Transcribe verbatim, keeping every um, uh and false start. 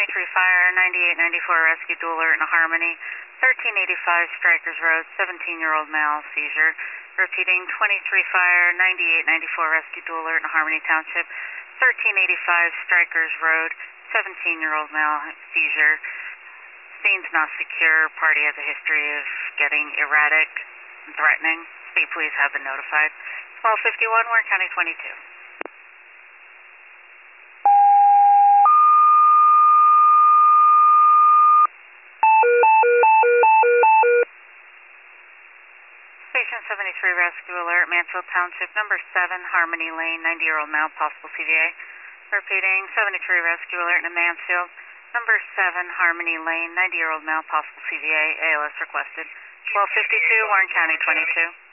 twenty-three fire, ninety-eight ninety-four rescue, dual alert in Harmony, thirteen eighty-five Strikers Road, seventeen-year-old male, seizure. Repeating, twenty-three fire, ninety-eight ninety-four rescue, dual alert in Harmony Township, thirteen eighty-five Strikers Road, seventeen-year-old male, seizure. Scene's not secure. Party has a history of getting erratic and threatening. State police have been notified. twelve fifty-one, Warren County twenty-two. Station seventy-three rescue alert, Mansfield Township, number seven, Harmony Lane, ninety-year-old male, possible C V A. Repeating, seventy-three rescue alert in Mansfield, number seven, Harmony Lane, ninety-year-old male, possible C V A. A L S requested. twelve fifty-two, Warren County twenty-two.